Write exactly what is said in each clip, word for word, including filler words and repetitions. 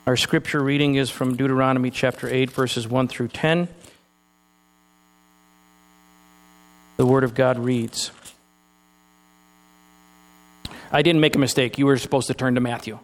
Our scripture reading is from Deuteronomy chapter eight, verses one through ten. The Word of God reads, I didn't make a mistake. You were supposed to turn to Matthew.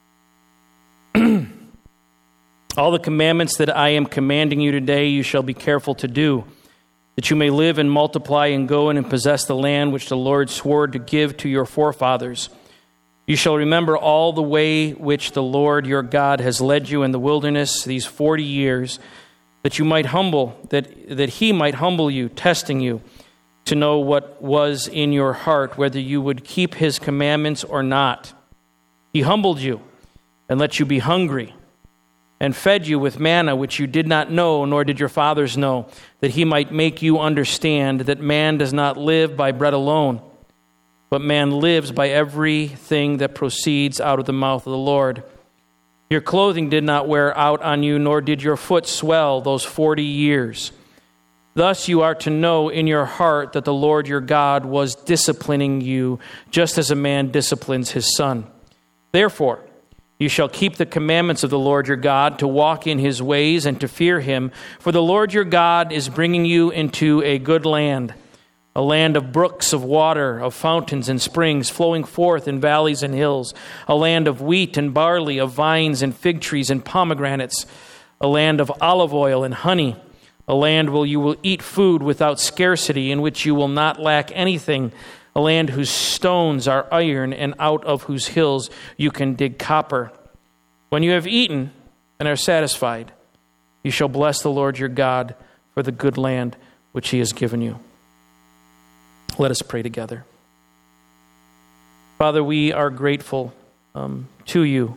All the commandments that I am commanding you today, you shall be careful to do, that you may live and multiply and go in and possess the land which the Lord swore to give to your forefathers. You shall remember all the way which the Lord your God has led you in the wilderness these forty years, that you might humble, that, that he might humble you, testing you, to know what was in your heart, whether you would keep his commandments or not. He humbled you and let you be hungry, and fed you with manna which you did not know, nor did your fathers know, that he might make you understand that man does not live by bread alone, but man lives by everything that proceeds out of the mouth of the Lord. Your clothing did not wear out on you, nor did your foot swell those forty years. Thus you are to know in your heart that the Lord your God was disciplining you, just as a man disciplines his son. Therefore, you shall keep the commandments of the Lord your God, to walk in his ways and to fear him. For the Lord your God is bringing you into a good land, a land of brooks of water, of fountains and springs flowing forth in valleys and hills, a land of wheat and barley, of vines and fig trees and pomegranates, a land of olive oil and honey, a land where you will eat food without scarcity, in which you will not lack anything, a land whose stones are iron and out of whose hills you can dig copper. When you have eaten and are satisfied, you shall bless the Lord your God for the good land which he has given you. Let us pray together. Father, we are grateful um, to you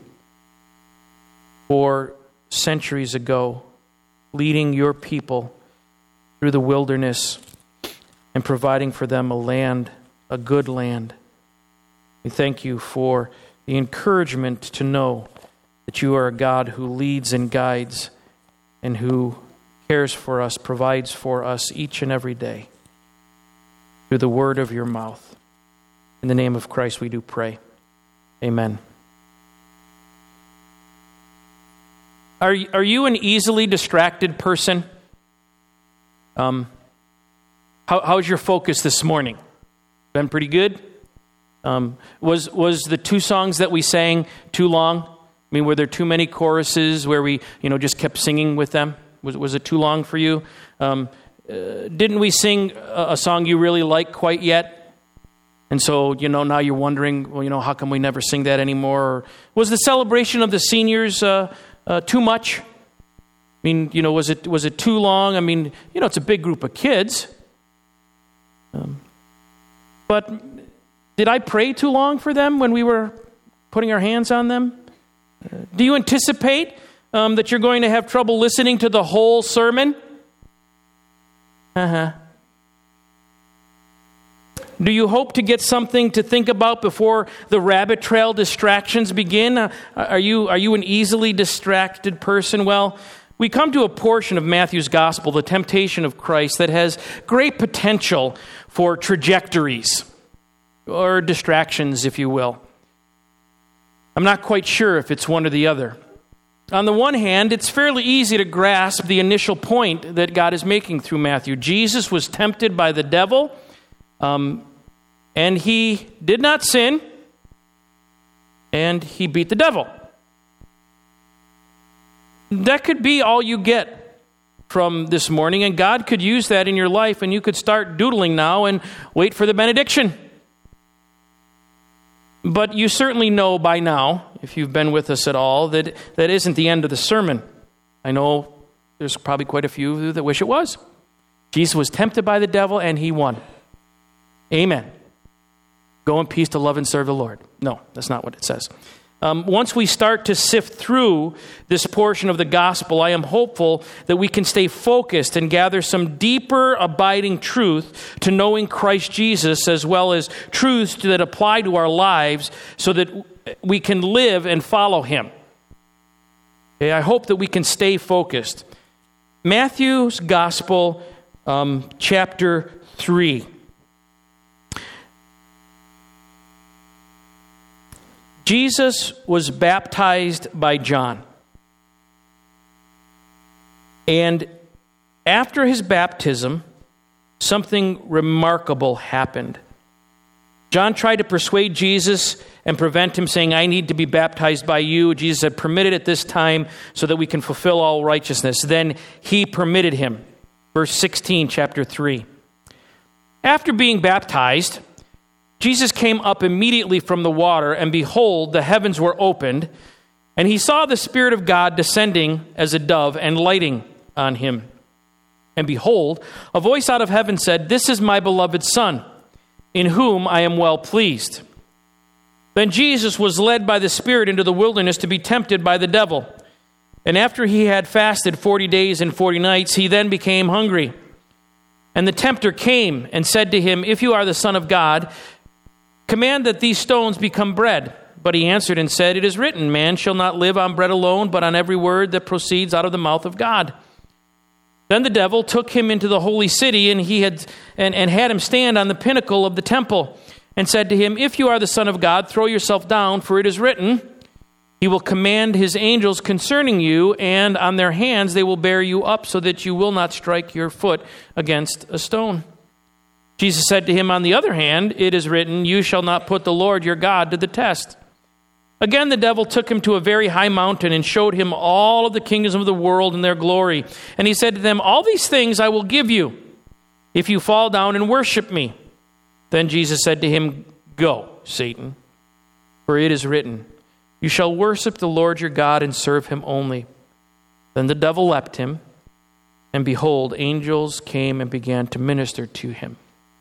for centuries ago leading your people through the wilderness and providing for them a land, a good land. We thank you for the encouragement to know that you are a God who leads and guides and who cares for us, provides for us each and every day through the word of your mouth. In the name of Christ we do pray. Amen. Are, are you an easily distracted person? Um, how, how's your focus this morning? Been pretty good? Um, was was the two songs that we sang too long? I mean, were there too many choruses where we, you know, just kept singing with them? Was was it too long for you? Um, uh, didn't we sing a, a song you really like quite yet? And so, you know, now you're wondering, well, you know, how come we never sing that anymore? Or was the celebration of the seniors uh, uh, too much? I mean, you know, was it was it too long? I mean, you know, it's a big group of kids. Um, but did I pray too long for them when we were putting our hands on them? Uh, do you anticipate um, that you're going to have trouble listening to the whole sermon? Uh-huh. Do you hope to get something to think about before the rabbit trail distractions begin? Uh, are you are you an easily distracted person? Well, we come to a portion of Matthew's gospel, the temptation of Christ, that has great potential for trajectories or distractions, if you will. I'm not quite sure if it's one or the other. On the one hand, it's fairly easy to grasp the initial point that God is making through Matthew. Jesus was tempted by the devil, um, and he did not sin, and he beat the devil. That could be all you get from this morning, and God could use that in your life, and you could start doodling now and wait for the benediction. But you certainly know by now, if you've been with us at all, that that isn't the end of the sermon. I know there's probably quite a few of you that wish it was. Jesus was tempted by the devil, and he won. Amen. Go in peace to love and serve the Lord. No, that's not what it says. Um, once we start to sift through this portion of the gospel, I am hopeful that we can stay focused and gather some deeper abiding truth to knowing Christ Jesus, as well as truths that apply to our lives so that we can live and follow him. Okay, I hope that we can stay focused. Matthew's gospel, um, chapter three. Jesus was baptized by John. And after his baptism, something remarkable happened. John tried to persuade Jesus and prevent him, saying, I need to be baptized by you. Jesus said, permit it at this time so that we can fulfill all righteousness. Then he permitted him. Verse sixteen, chapter three. After being baptized, Jesus came up immediately from the water, and behold, the heavens were opened, and he saw the Spirit of God descending as a dove and lighting on him. And behold, a voice out of heaven said, this is my beloved Son, in whom I am well pleased. Then Jesus was led by the Spirit into the wilderness to be tempted by the devil. And after he had fasted forty days and forty nights, he then became hungry. And the tempter came and said to him, if you are the Son of God, command that these stones become bread. But he answered and said, it is written, man shall not live on bread alone, but on every word that proceeds out of the mouth of God. Then the devil took him into the holy city, and he had and, and had him stand on the pinnacle of the temple, and said to him, if you are the Son of God, throw yourself down, for it is written, he will command his angels concerning you, and on their hands they will bear you up, so that you will not strike your foot against a stone. Jesus said to him, on the other hand, it is written, you shall not put the Lord your God to the test. Again, the devil took him to a very high mountain and showed him all of the kingdoms of the world and their glory. And he said to them, all these things I will give you if you fall down and worship me. Then Jesus said to him, go, Satan, for it is written, you shall worship the Lord your God and serve him only. Then the devil left him, and behold, angels came and began to minister to him.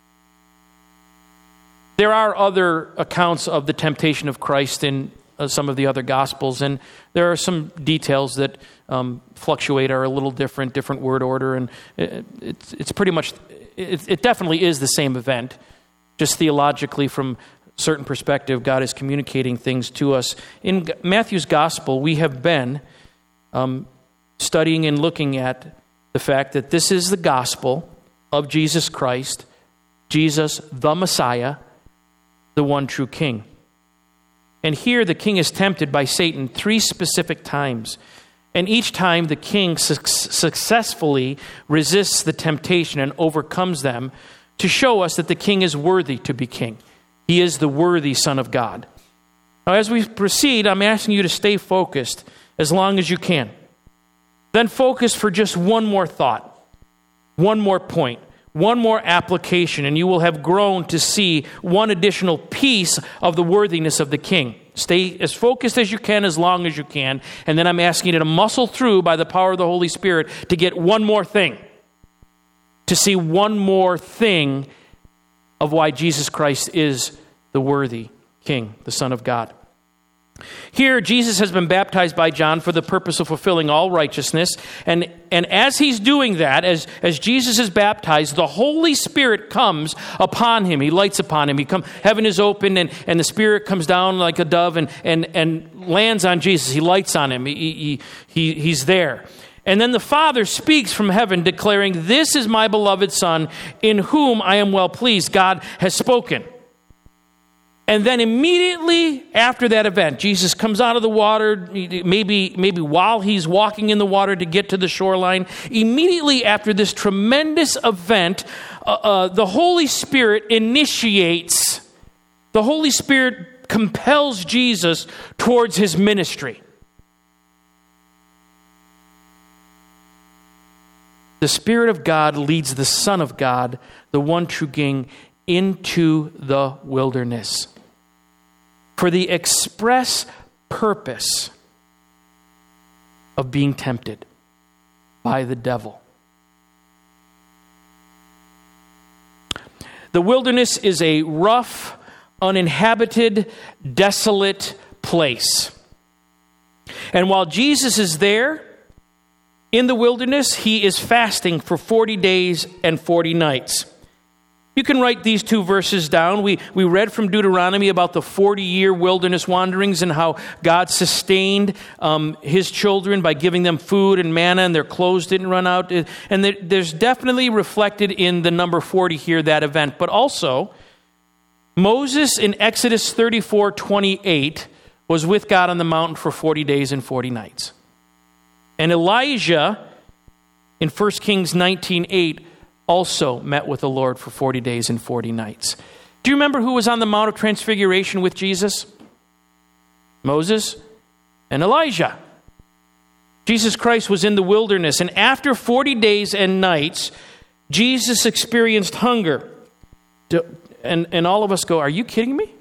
There are other accounts of the temptation of Christ in uh, some of the other Gospels, and there are some details that um, fluctuate, are a little different, different word order, and it, it's it's pretty much, it, it definitely is the same event. Just theologically, from a certain perspective, God is communicating things to us. In Matthew's Gospel, we have been um, studying and looking at the fact that this is the gospel of Jesus Christ, Jesus the Messiah, the one true King. And here the king is tempted by Satan three specific times. And each time the king su- successfully resists the temptation and overcomes them to show us that the king is worthy to be king. He is the worthy Son of God. Now, as we proceed, I'm asking you to stay focused as long as you can. Then focus for just one more thought, one more point, one more application, and you will have grown to see one additional piece of the worthiness of the king. Stay as focused as you can, as long as you can, and then I'm asking you to muscle through by the power of the Holy Spirit to get one more thing, to see one more thing of why Jesus Christ is the worthy King, the Son of God. Here, Jesus has been baptized by John for the purpose of fulfilling all righteousness. And, and as he's doing that, as, as Jesus is baptized, the Holy Spirit comes upon him. He lights upon him. He come, heaven is opened, and, and the Spirit comes down like a dove and, and, and lands on Jesus. He lights on him. He, he, he, he's there. And then the Father speaks from heaven, declaring, this is my beloved Son, in whom I am well pleased. God has spoken. And then immediately after that event, Jesus comes out of the water, maybe, maybe while he's walking in the water to get to the shoreline. Immediately after this tremendous event, uh, uh, the Holy Spirit initiates, the Holy Spirit compels Jesus towards his ministry. The Spirit of God leads the Son of God, the one true King, into the wilderness for the express purpose of being tempted by the devil. The wilderness is a rough, uninhabited, desolate place. And while Jesus is there in the wilderness, he is fasting for forty days and forty nights. You can write these two verses down. We we read from Deuteronomy about the forty-year wilderness wanderings and how God sustained um, his children by giving them food and manna, and their clothes didn't run out. And there, there's definitely reflected in the number forty here, that event. But also, Moses in Exodus thirty-four twenty-eight was with God on the mountain for forty days and forty nights. And Elijah in First Kings nineteen eight also met with the Lord for forty days and forty nights. Do you remember who was on the Mount of Transfiguration with Jesus? Moses and Elijah. Jesus Christ was in the wilderness, and after forty days and nights, Jesus experienced hunger. And, and all of us go, are you kidding me?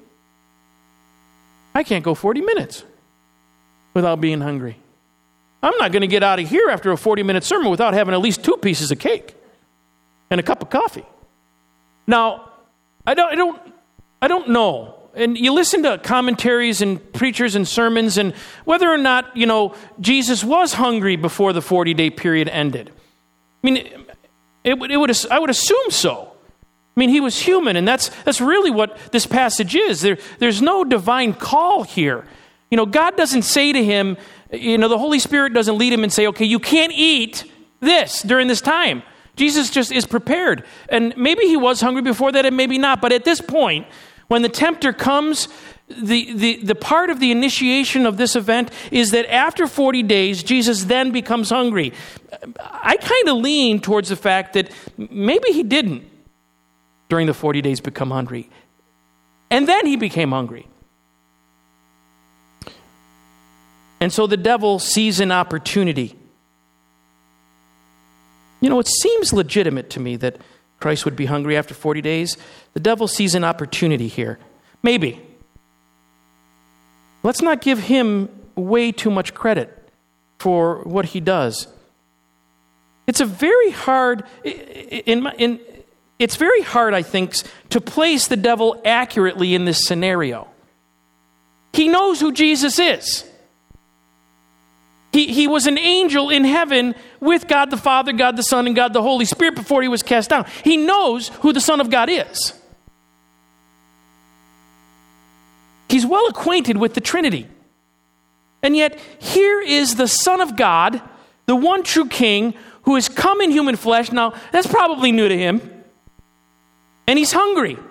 I can't go forty minutes without being hungry. I'm not going to get out of here after a forty-minute sermon without having at least two pieces of cake and a cup of coffee. Now, I don't, I don't, I don't know. And you listen to commentaries and preachers and sermons, and whether or not, you know, Jesus was hungry before the forty-day period ended. I mean, it would, it would, I would assume so. I mean, he was human, and that's that's really what this passage is. There, there's no divine call here. You know, God doesn't say to him, you know, the Holy Spirit doesn't lead him and say, okay, you can't eat this during this time. Jesus just is prepared. And maybe he was hungry before that, and maybe not. But at this point, when the tempter comes, the, the, the part of the initiation of this event is that after forty days, Jesus then becomes hungry. I kind of lean towards the fact that maybe he didn't during the forty days become hungry. And then he became hungry. And so the devil sees an opportunity. You know, it seems legitimate to me that Christ would be hungry after forty days. The devil sees an opportunity here. Maybe. Let's not give him way too much credit for what he does. It's a very hard, in, in, it's very hard, I think, to place the devil accurately in this scenario. He knows who Jesus is. He, he was an angel in heaven with God the Father, God the Son, and God the Holy Spirit before he was cast down. He knows who the Son of God is. He's well acquainted with the Trinity. And yet, here is the Son of God, the one true King, who has come in human flesh. Now, that's probably new to him. And he's hungry.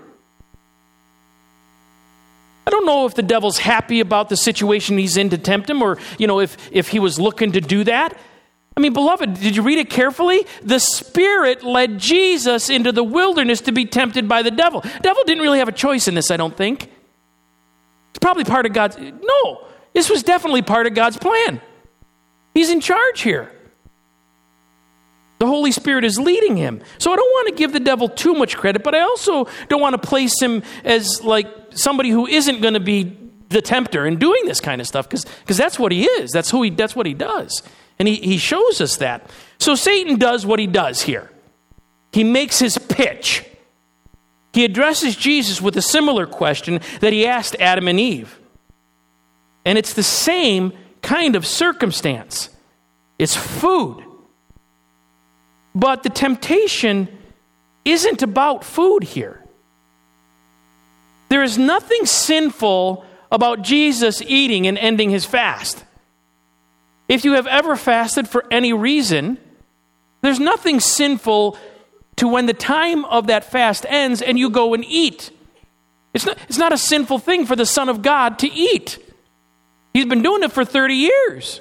I don't know if the devil's happy about the situation he's in to tempt him, or, you know, if, if he was looking to do that. I mean, beloved, did you read it carefully? The Spirit led Jesus into the wilderness to be tempted by the devil. The devil didn't really have a choice in this, I don't think. It's probably part of God's... No, this was definitely part of God's plan. He's in charge here. The Holy Spirit is leading him. So I don't want to give the devil too much credit, but I also don't want to place him as like somebody who isn't going to be the tempter in doing this kind of stuff, because because that's what he is. That's who he. That's what he does. And he, he shows us that. So Satan does what he does here. He makes his pitch. He addresses Jesus with a similar question that he asked Adam and Eve. And it's the same kind of circumstance. It's food. But the temptation isn't about food here. There is nothing sinful about Jesus eating and ending his fast. If you have ever fasted for any reason, there's nothing sinful to when the time of that fast ends and you go and eat. It's not, it's not a sinful thing for the Son of God to eat. He's been doing it for thirty years.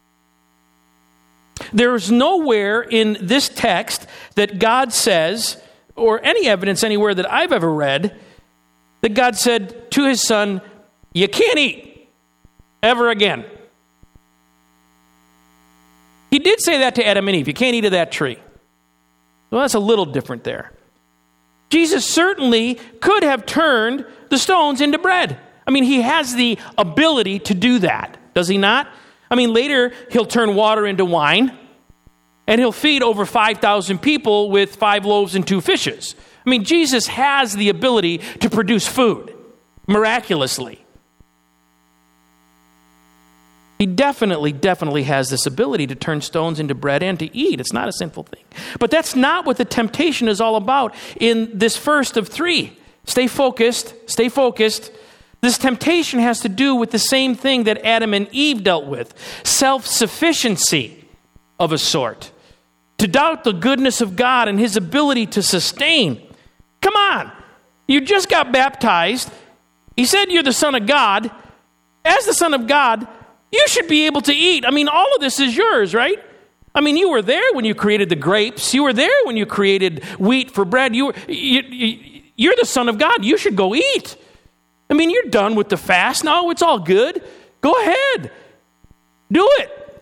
There's nowhere in this text that God says, or any evidence anywhere that I've ever read, that God said to his son, you can't eat ever again. He did say that to Adam and Eve, you can't eat of that tree. Well, that's a little different there. Jesus certainly could have turned the stones into bread. I mean, he has the ability to do that, does he not? I mean, later he'll turn water into wine, and he'll feed over five thousand people with five loaves and two fishes. I mean, Jesus has the ability to produce food miraculously. He definitely, definitely has this ability to turn stones into bread and to eat. It's not a sinful thing. But that's not what the temptation is all about in this first of three. Stay focused, stay focused. This temptation has to do with the same thing that Adam and Eve dealt with. Self-sufficiency of a sort. To doubt the goodness of God and his ability to sustain. Come on. You just got baptized. He said you're the Son of God. As the Son of God, you should be able to eat. I mean, all of this is yours, right? I mean, you were there when you created the grapes. You were there when you created wheat for bread. You were, you, you, you're the Son of God. You should go eat. I mean, you're done with the fast. No, it's all good. Go ahead. Do it.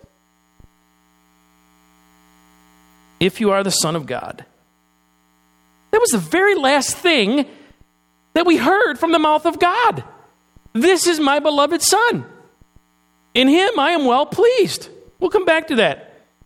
If you are the Son of God. That was the very last thing that we heard from the mouth of God. This is my beloved Son. In him I am well pleased. We'll come back to that.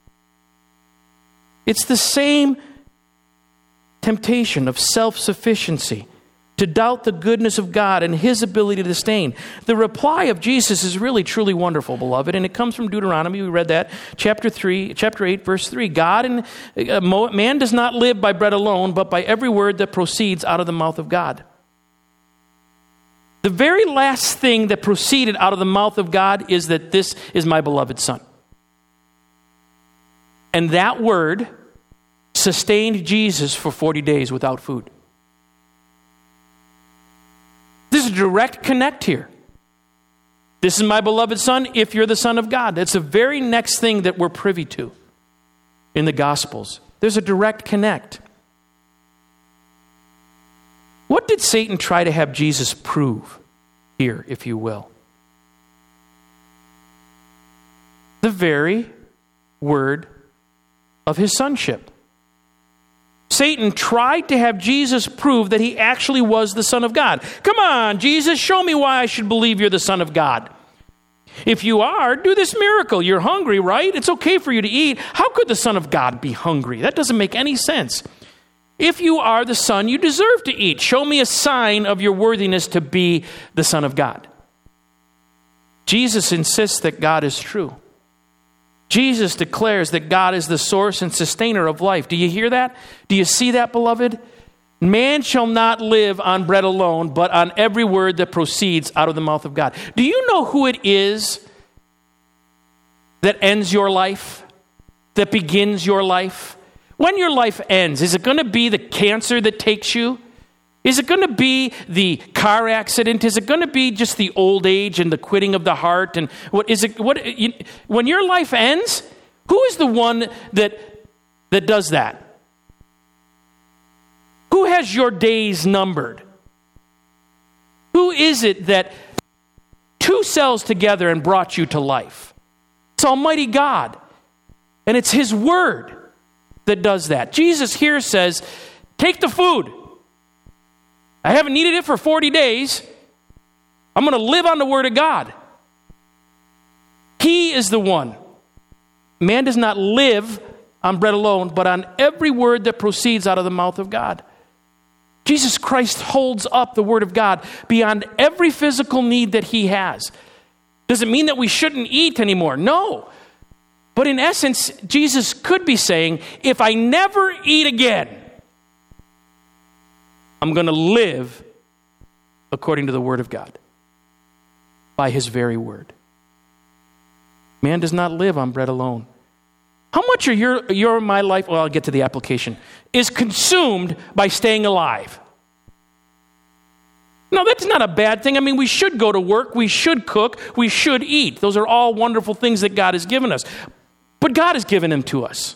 It's the same temptation of self-sufficiency, to doubt the goodness of God and his ability to sustain. The reply of Jesus is really, truly wonderful, beloved, and it comes from Deuteronomy. We read that, chapter three, chapter eight, verse three. God and uh, man does not live by bread alone, but by every word that proceeds out of the mouth of God. The very last thing that proceeded out of the mouth of God is that this is my beloved Son. And that word sustained Jesus for forty days without food. This is a direct connect here. This is my beloved Son, if you're the Son of God. That's the very next thing that we're privy to in the Gospels. There's a direct connect. What did Satan try to have Jesus prove here, if you will? The very word of his sonship. Satan tried to have Jesus prove that he actually was the Son of God. Come on, Jesus, show me why I should believe you're the Son of God. If you are, do this miracle. You're hungry, right? It's okay for you to eat. How could the Son of God be hungry? That doesn't make any sense. If you are the Son, you deserve to eat. Show me a sign of your worthiness to be the Son of God. Jesus insists that God is true. Jesus declares that God is the source and sustainer of life. Do you hear that? Do you see that, beloved? Man shall not live on bread alone, but on every word that proceeds out of the mouth of God. Do you know who it is that ends your life, that begins your life? When your life ends, is it going to be the cancer that takes you? Is it going to be the car accident? Is it going to be just the old age and the quitting of the heart? And what is it? What you, when your life ends, who is the one that that does that? Who has your days numbered? Who is it that two cells together and brought you to life? It's Almighty God, and it's His Word that does that. Jesus here says, "Take the food. I haven't needed it for forty days. I'm going to live on the Word of God." He is the one. Man does not live on bread alone, but on every word that proceeds out of the mouth of God. Jesus Christ holds up the Word of God beyond every physical need that he has. Does it mean that we shouldn't eat anymore? No. But in essence, Jesus could be saying, if I never eat again, I'm going to live according to the Word of God, by His very word. Man does not live on bread alone. How much of your, your my life, well, I'll get to the application, is consumed by staying alive? No, that's not a bad thing. I mean, we should go to work, we should cook, we should eat. Those are all wonderful things that God has given us. But God has given them to us.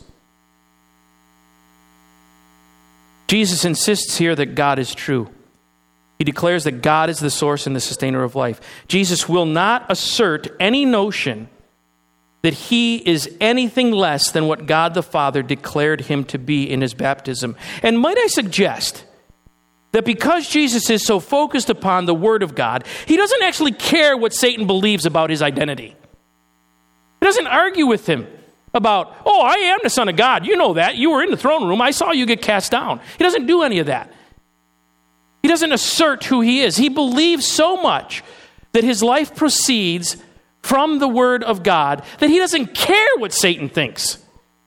Jesus insists here that God is true. He declares that God is the source and the sustainer of life. Jesus will not assert any notion that he is anything less than what God the Father declared him to be in his baptism. And might I suggest that because Jesus is so focused upon the Word of God, he doesn't actually care what Satan believes about his identity. He doesn't argue with him about, oh, I am the Son of God. You know that. You were in the throne room. I saw you get cast down. He doesn't do any of that. He doesn't assert who he is. He believes so much that his life proceeds from the Word of God that he doesn't care what Satan thinks. It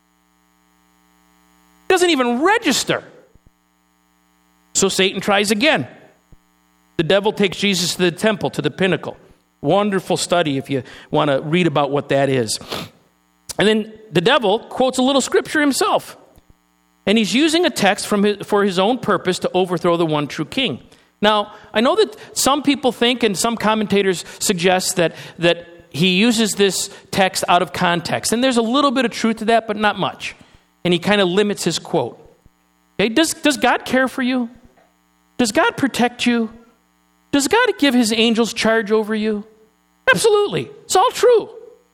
doesn't even register. So Satan tries again. The devil takes Jesus to the temple, to the pinnacle. Wonderful study if you want to read about what that is. And then the devil quotes a little scripture himself. And he's using a text from his, for his own purpose to overthrow the one true king. Now, I know that some people think, and some commentators suggest that, that he uses this text out of context. And there's a little bit of truth to that, but not much. And he kind of limits his quote. Okay, does, does God care for you? Does God protect you? Does God give his angels charge over you? Absolutely. It's all true.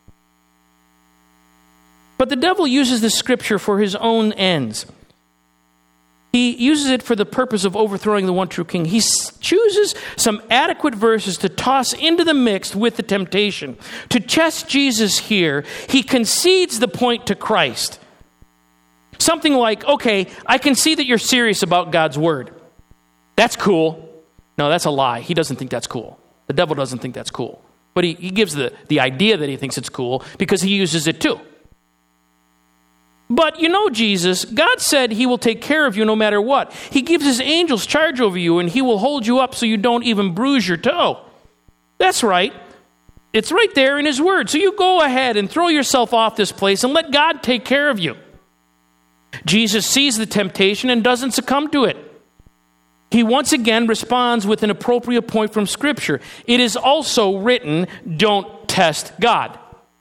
But the devil uses this scripture for his own ends. He uses it for the purpose of overthrowing the one true king. He chooses some adequate verses to toss into the mix with the temptation. To test Jesus here, he concedes the point to Christ. Something like, okay, I can see that you're serious about God's word. That's cool. No, that's a lie. He doesn't think that's cool. The devil doesn't think that's cool. But he, he gives the, the idea that he thinks it's cool because he uses it too. But you know, Jesus, God said he will take care of you no matter what. He gives his angels charge over you, and he will hold you up so you don't even bruise your toe. That's right. It's right there in his word. So you go ahead and throw yourself off this place and let God take care of you. Jesus sees the temptation and doesn't succumb to it. He once again responds with an appropriate point from Scripture. It is also written, don't test God.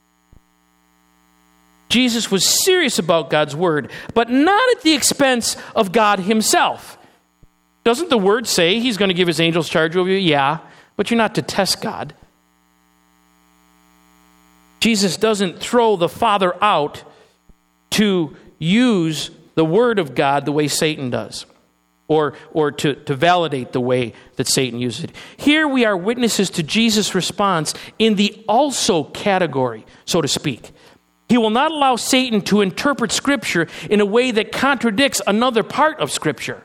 Jesus was serious about God's word, but not at the expense of God himself. Doesn't the word say he's going to give his angels charge over you? Yeah, but you're not to test God. Jesus doesn't throw the Father out to use the word of God the way Satan does, or, or to, to validate the way that Satan uses it. Here we are witnesses to Jesus' response in the also category, so to speak. He will not allow Satan to interpret Scripture in a way that contradicts another part of Scripture.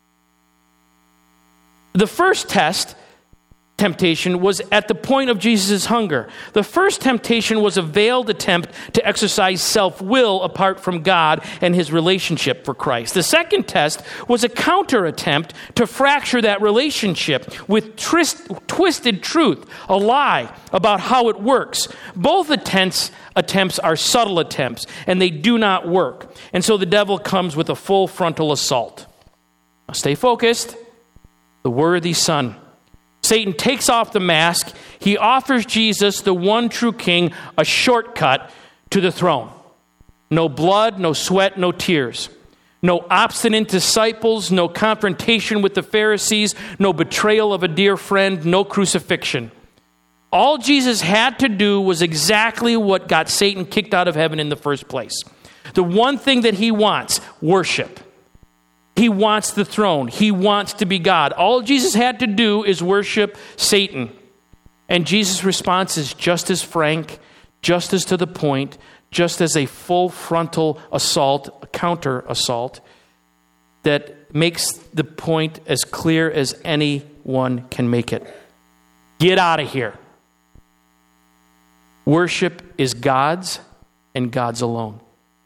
The first test, temptation, was at the point of Jesus' hunger. The first temptation was a veiled attempt to exercise self-will apart from God and his relationship for Christ. The second test was a counter attempt to fracture that relationship with twist, twisted truth, a lie about how it works. Both attempts attempts are subtle attempts, and they do not work. And so the devil comes with a full frontal assault. Now stay focused. The worthy son. Satan takes off the mask. He offers Jesus, the one true king, a shortcut to the throne. No blood, no sweat, no tears. No obstinate disciples, no confrontation with the Pharisees, no betrayal of a dear friend, no crucifixion. All Jesus had to do was exactly what got Satan kicked out of heaven in the first place. The one thing that he wants, worship. He wants the throne. He wants to be God. All Jesus had to do is worship Satan. And Jesus' response is just as frank, just as to the point, just as a full frontal assault, a counter assault, that makes the point as clear as anyone can make it. Get out of here. Worship is God's and God's alone.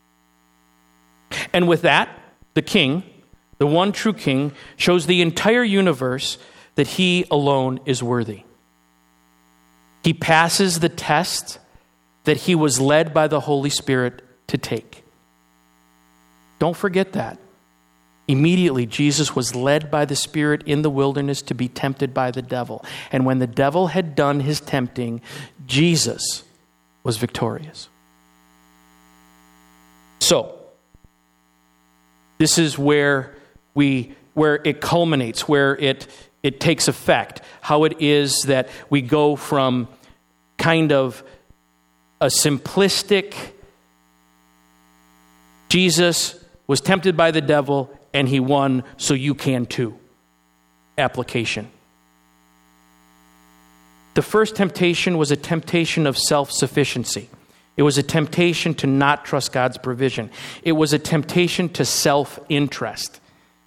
And with that, the king, the one true king, shows the entire universe that he alone is worthy. He passes the test that he was led by the Holy Spirit to take. Don't forget that. Immediately, Jesus was led by the Spirit in the wilderness to be tempted by the devil. And when the devil had done his tempting, Jesus was victorious. So, this is where we, where it culminates, where it it takes effect. How it is that we go from kind of a simplistic, Jesus was tempted by the devil and he won, so you can too, application. The first temptation was a temptation of self-sufficiency. It was a temptation to not trust God's provision. It was a temptation to self-interest.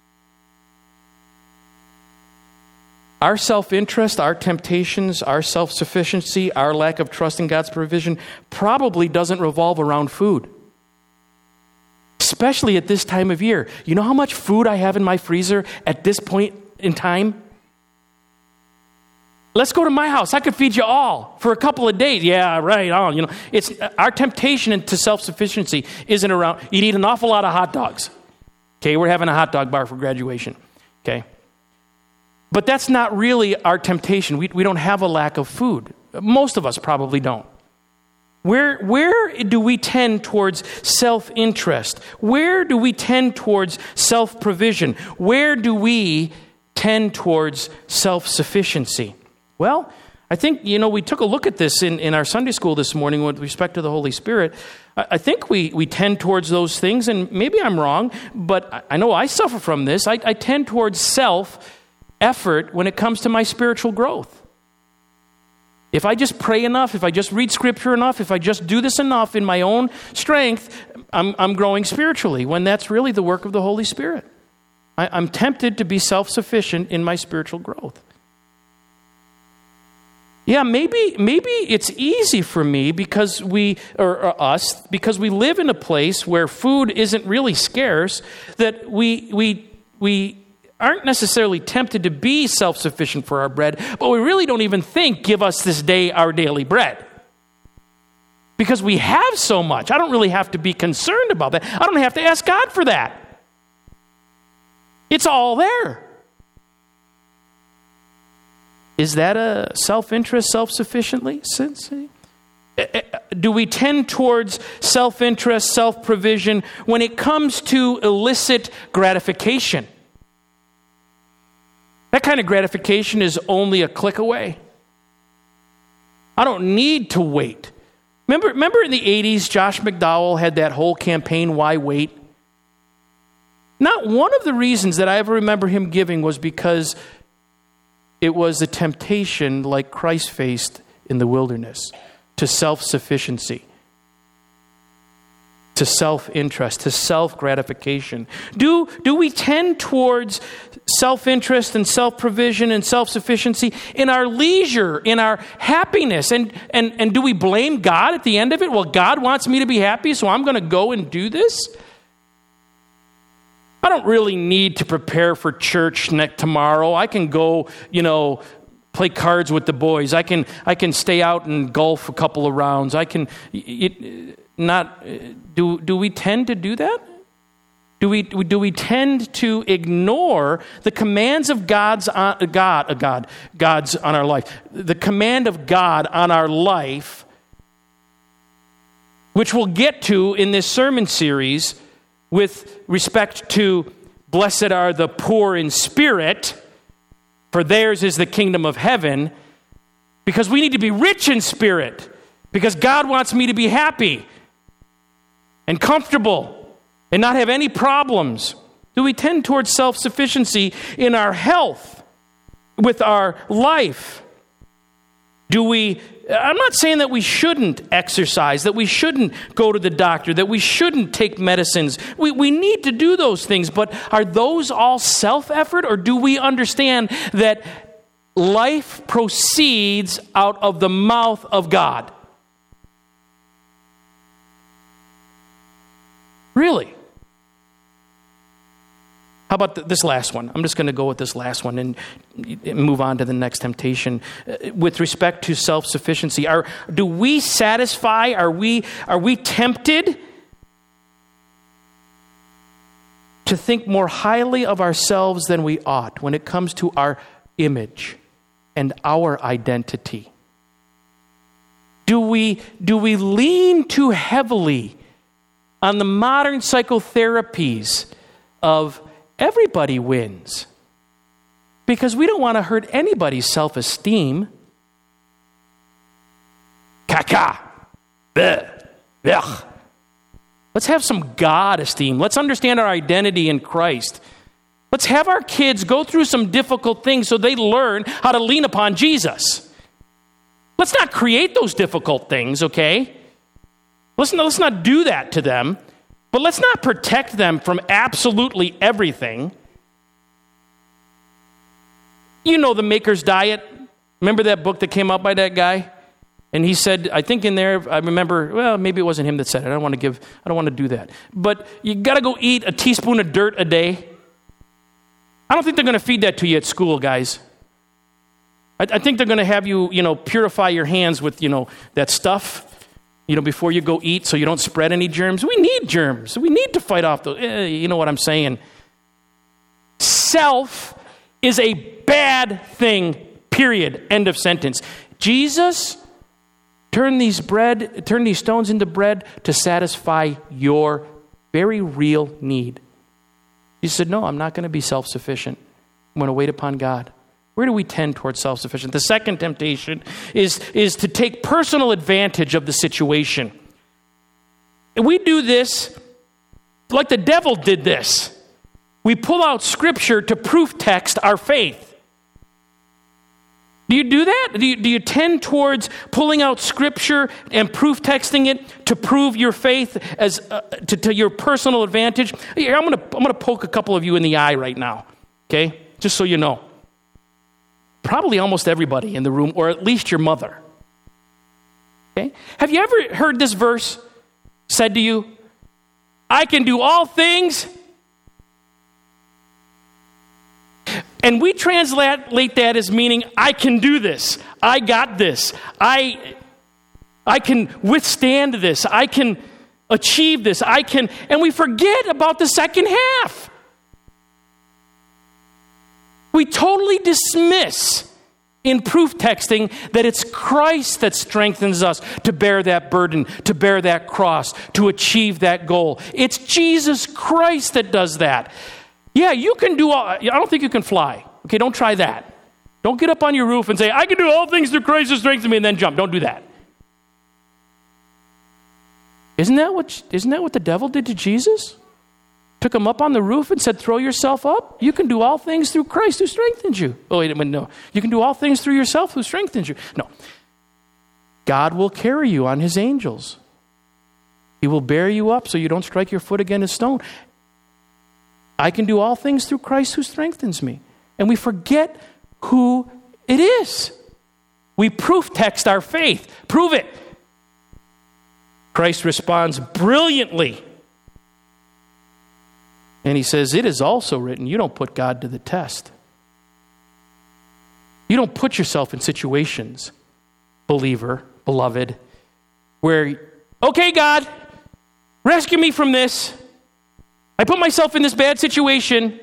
Our self-interest, our temptations, our self-sufficiency, our lack of trust in God's provision probably doesn't revolve around food. Especially at this time of year. You know how much food I have in my freezer at this point in time? Let's go to my house. I could feed you all for a couple of days. Yeah, right. Oh, you know, it's our temptation into self-sufficiency isn't around. You'd eat an awful lot of hot dogs. Okay, we're having a hot dog bar for graduation. Okay, but that's not really our temptation. We we don't have a lack of food. Most of us probably don't. Where, where do we tend towards self-interest? Where do we tend towards self-provision? Where do we tend towards self-sufficiency? Well, I think, you know, we took a look at this in, in our Sunday school this morning with respect to the Holy Spirit. I, I think we, we tend towards those things, and maybe I'm wrong, but I, I know I suffer from this. I, I tend towards self-effort when it comes to my spiritual growth. If I just pray enough, if I just read Scripture enough, if I just do this enough in my own strength, I'm, I'm growing spiritually, when that's really the work of the Holy Spirit. I, I'm tempted to be self-sufficient in my spiritual growth. Yeah, maybe maybe it's easy for me because we, or, or us, because we live in a place where food isn't really scarce, that we we we aren't necessarily tempted to be self-sufficient for our bread, but we really don't even think, give us this day our daily bread. Because we have so much. I don't really have to be concerned about that. I don't have to ask God for that. It's all there. Is that a self-interest, self-sufficiency? Do we tend towards self-interest, self-provision when it comes to illicit gratification? That kind of gratification is only a click away. I don't need to wait. Remember, remember in the eighties, Josh McDowell had that whole campaign, Why Wait? Not one of the reasons that I ever remember him giving was because it was a temptation like Christ faced in the wilderness to self-sufficiency, to self-interest, to self-gratification. Do, do we tend towards self-interest and self-provision and self-sufficiency in our leisure, in our happiness? And, and, and do we blame God at the end of it? Well, God wants me to be happy, so I'm going to go and do this? I don't really need to prepare for church next tomorrow. I can go, you know, play cards with the boys. I can I can stay out and golf a couple of rounds. I can it, not do do we tend to do that? Do we do we tend to ignore the commands of God's on, God uh, God God's on our life? The command of God on our life, which we'll get to in this sermon series with respect to blessed are the poor in spirit, for theirs is the kingdom of heaven, because we need to be rich in spirit, because God wants me to be happy and comfortable and not have any problems. Do we tend towards self-sufficiency in our health, with our life? Do we, I'm not saying that we shouldn't exercise, that we shouldn't go to the doctor, that we shouldn't take medicines. We, we need to do those things, but are those all self-effort, or do we understand that life proceeds out of the mouth of God? Really? How about this last one? I'm just going to go with this last one and move on to the next temptation. With respect to self-sufficiency, are do we satisfy? Are we are we tempted to think more highly of ourselves than we ought when it comes to our image and our identity? Do we do we lean too heavily on the modern psychotherapies of everybody wins, because we don't want to hurt anybody's self-esteem? Caca. Blech. Blech. Let's have some God esteem. Let's understand our identity in Christ. Let's have our kids go through some difficult things so they learn how to lean upon Jesus. Let's not create those difficult things, okay? Let's not, let's not do that to them. But let's not protect them from absolutely everything. You know the Maker's Diet. Remember that book that came out by that guy? And he said, I think in there, I remember, well, maybe it wasn't him that said it. I don't want to give, I don't want to do that. But you got to go eat a teaspoon of dirt a day. I don't think they're going to feed that to you at school, guys. I, I think they're going to have you, you know, purify your hands with, you know, that stuff. You know, before you go eat, so you don't spread any germs. We need germs. We need to fight off those. Eh, you know what I'm saying? Self is a bad thing, period. End of sentence. Jesus Turn these bread, turn these stones into bread to satisfy your very real need. He said, no, I'm not going to be self-sufficient. I'm going to wait upon God. Where do we tend towards self-sufficient? The second temptation is, is to take personal advantage of the situation. And we do this like the devil did this. We pull out Scripture to proof text our faith. Do you do that? Do you, do you tend towards pulling out Scripture and proof texting it to prove your faith as uh, to, to your personal advantage? Here, I'm going to I'm going to poke a couple of you in the eye right now, okay? Just so you know. Probably almost everybody in the room, or at least your mother. Okay? Have you ever heard this verse said to you, I can do all things? And we translate that as meaning, I can do this. I got this. I, I can withstand this. I can achieve this. I can, and we forget about the second half. We totally dismiss in proof texting that it's Christ that strengthens us to bear that burden, to bear that cross, to achieve that goal. It's Jesus Christ that does that. Yeah, you can do all, I don't think you can fly. Okay, don't try that. Don't get up on your roof and say, I can do all things through Christ who strengthens me, and then jump. Don't do that. Isn't that what, isn't that what the devil did to Jesus? Took him up on the roof and said, throw yourself up. You can do all things through Christ who strengthens you. Oh, wait a minute, no. You can do all things through yourself who strengthens you. No. God will carry you on his angels. He will bear you up so you don't strike your foot against a stone. I can do all things through Christ who strengthens me. And we forget who it is. We proof text our faith. Prove it. Christ responds brilliantly. And he says, it is also written, you don't put God to the test. You don't put yourself in situations, believer, beloved, where, okay, God, rescue me from this. I put myself in this bad situation.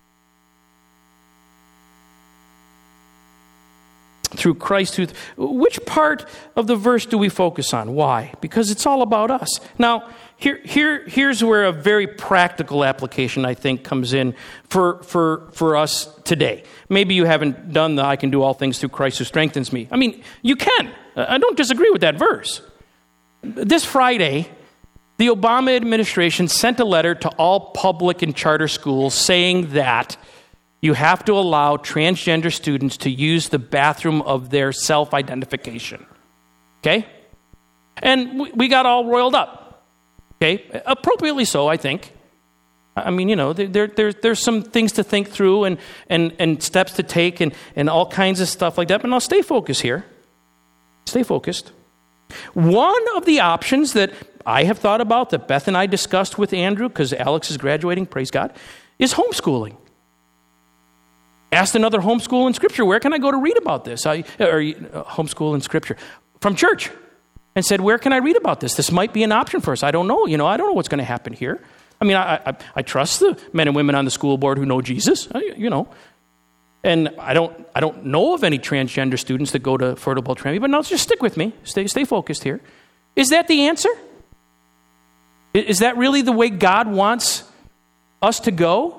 Through Christ. Who, which part of the verse do we focus on? Why? Because it's all about us. Now, here, here, here's where a very practical application, I think, comes in for, for, for us today. Maybe you haven't done the I can do all things through Christ who strengthens me. I mean, you can. I don't disagree with that verse. This Friday, the Obama administration sent a letter to all public and charter schools saying that you have to allow transgender students to use the bathroom of their self-identification. Okay? And we got all roiled up. Okay? Appropriately so, I think. I mean, you know, there, there, there's some things to think through and, and, and steps to take and, and all kinds of stuff like that. But I'll stay focused here. Stay focused. One of the options that I have thought about, that Beth and I discussed with Andrew, because Alex is graduating, praise God, is homeschooling. Asked another homeschool in Scripture, where can I go to read about this? I, or uh, homeschool in Scripture. From church. And said, where can I read about this? This might be an option for us. I don't know. You know, I don't know what's going to happen here. I mean, I, I, I trust the men and women on the school board who know Jesus, you know. And I don't I don't know of any transgender students that go to Fertile Beltrami, but no, just stick with me. Stay, stay focused here. Is that the answer? Is that really the way God wants us to go?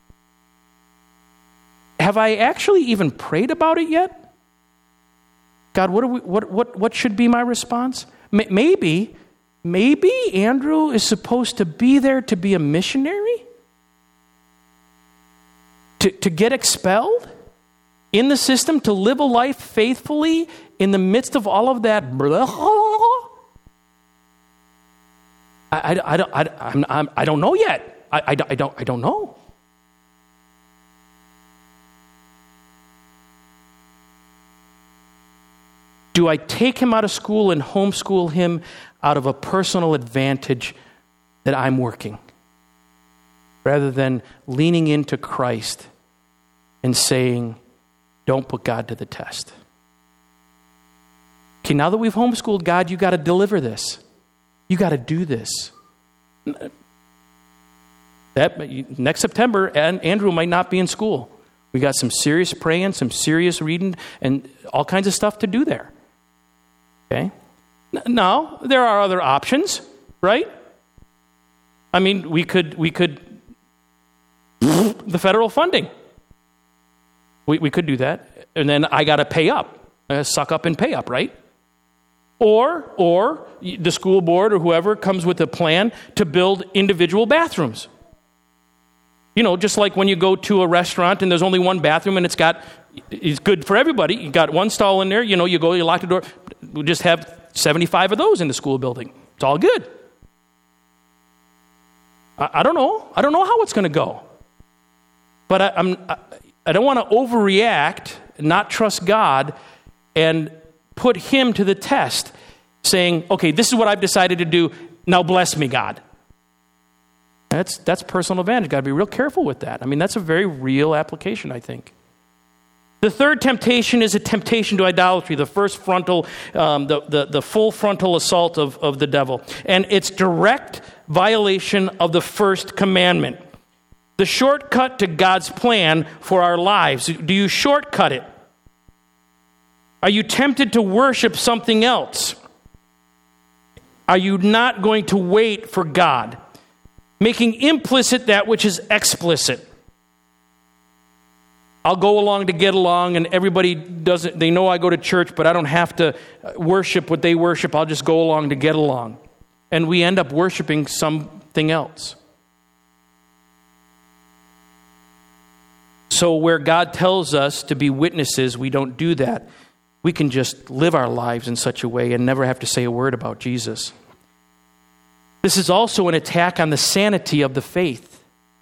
Have I actually even prayed about it yet? God, what, are we, what, what, what should be my response? M- maybe, maybe Andrew is supposed to be there to be a missionary? To, to get expelled in the system, to live a life faithfully in the midst of all of that blah? I, I, I, I, I'm, I'm, I don't know yet. I, I, I, don't, I don't know. Do I take him out of school and homeschool him out of a personal advantage that I'm working, rather than leaning into Christ and saying, don't put God to the test? Okay, now that we've homeschooled, God, you got to deliver this. You got to do this. That next September, and Andrew might not be in school. We got some serious praying, some serious reading, and all kinds of stuff to do there. Okay? No, there are other options, right? I mean, we could, we could, the federal funding. We, we could do that. And then I got to pay up, uh, suck up and pay up, right? Or, or the school board or whoever comes with a plan to build individual bathrooms. You know, just like when you go to a restaurant and there's only one bathroom and it's got, it's good for everybody. You got one stall in there, you know, you go, you lock the door. We just have seventy-five of those in the school building. It's all good. I, I don't know. I don't know how it's going to go. But I, I'm, I, I don't want to overreact, not trust God, and put him to the test, saying, okay, this is what I've decided to do. Now bless me, God. That's that's personal advantage. Got to be real careful with that. I mean, that's a very real application, I think. The third temptation is a temptation to idolatry, the first frontal, um, the, the, the full frontal assault of, of the devil. And it's direct violation of the first commandment. The shortcut to God's plan for our lives. Do you shortcut it? Are you tempted to worship something else? Are you not going to wait for God? Making implicit that which is explicit. I'll go along to get along, and everybody doesn't, they know I go to church, but I don't have to worship what they worship. I'll just go along to get along. And we end up worshiping something else. So where God tells us to be witnesses, we don't do that. We can just live our lives in such a way and never have to say a word about Jesus. This is also an attack on the sanity of the faith.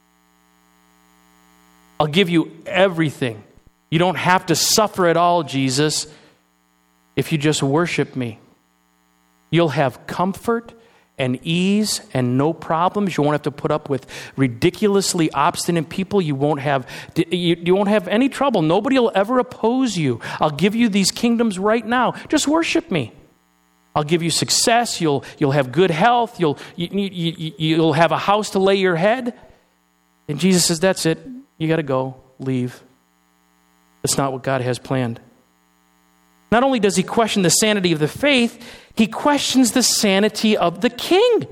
I'll give you everything. You don't have to suffer at all, Jesus, if you just worship me. You'll have comfort and ease and no problems. You won't have to put up with ridiculously obstinate people. You won't have you, you won't have any trouble. Nobody will ever oppose you. I'll give you these kingdoms right now. Just worship me. I'll give you success. You'll you'll have good health. You'll you, you, you'll have a house to lay your head. And Jesus says, "That's it. You got to go. Leave." That's not what God has planned. Not only does he question the sanity of the faith, he questions the sanity of the king.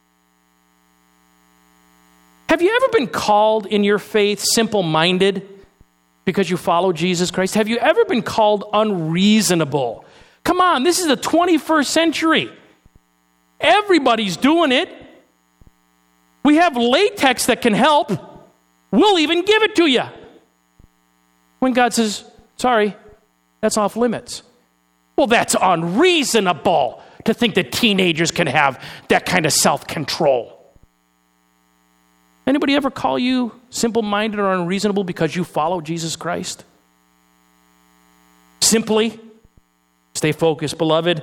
Have you ever been called in your faith simple-minded because you follow Jesus Christ? Have you ever been called unreasonable? Come on, this is the twenty-first century. Everybody's doing it. We have latex that can help. We'll even give it to you. When God says, sorry, that's off limits. Well, that's unreasonable to think that teenagers can have that kind of self-control. Anybody ever call you simple-minded or unreasonable because you follow Jesus Christ? Simply, stay focused, beloved.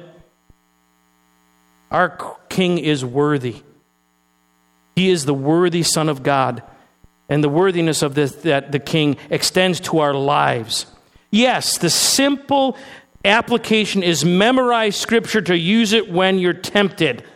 Our King is worthy. He is the worthy Son of God. And the worthiness of this, that the King extends to our lives. Yes, the simple application is memorize Scripture to use it when you're tempted.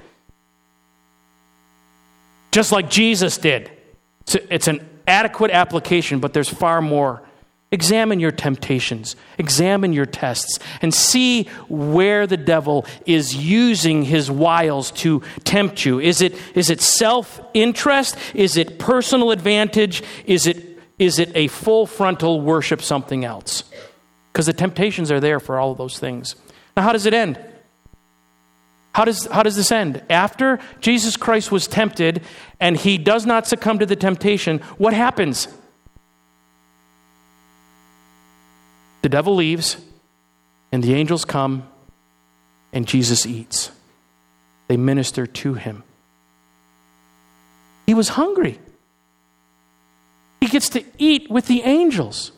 Just like Jesus did. It's, it's an adequate application, but there's far more. Examine your temptations. Examine your tests. And see where the devil is using his wiles to tempt you. Is it, is it self-interest? Is it personal advantage? Is it, is it a full frontal worship something else? Because the temptations are there for all of those things. Now, how does it end? How does, how does this end? After Jesus Christ was tempted and he does not succumb to the temptation, what happens? The devil leaves, and the angels come, and Jesus eats. They minister to him. He was hungry. He gets to eat with the angels.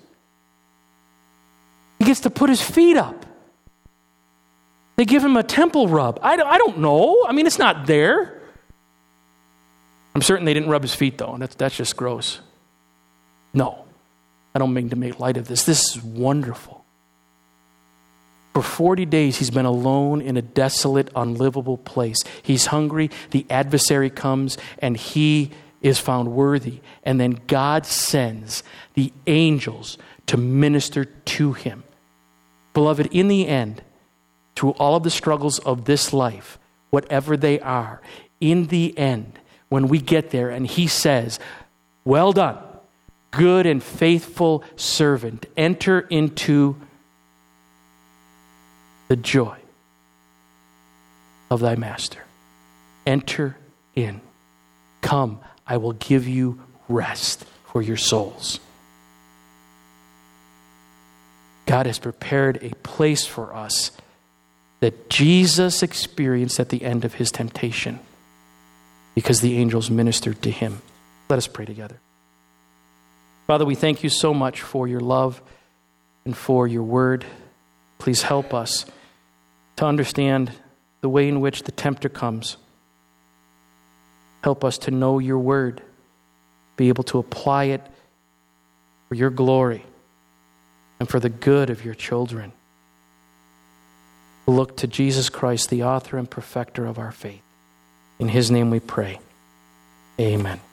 He gets to put his feet up. They give him a temple rub. I don't, I don't know. I mean, it's not there. I'm certain they didn't rub his feet, though. That's, that's just gross. No. I don't mean to make light of this. This is wonderful. For forty days, he's been alone in a desolate, unlivable place. He's hungry. The adversary comes, and he is found worthy. And then God sends the angels to minister to him. Beloved, in the end, through all of the struggles of this life, whatever they are, in the end, when we get there and he says, well done, good and faithful servant, enter into the joy of thy master. Enter in. Come, I will give you rest for your souls. God has prepared a place for us that Jesus experienced at the end of his temptation because the angels ministered to him. Let us pray together. Father, we thank you so much for your love and for your word. Please help us to understand the way in which the tempter comes. Help us to know your word, be able to apply it for your glory and for the good of your children. Look to Jesus Christ, the author and perfecter of our faith. In his name we pray. Amen.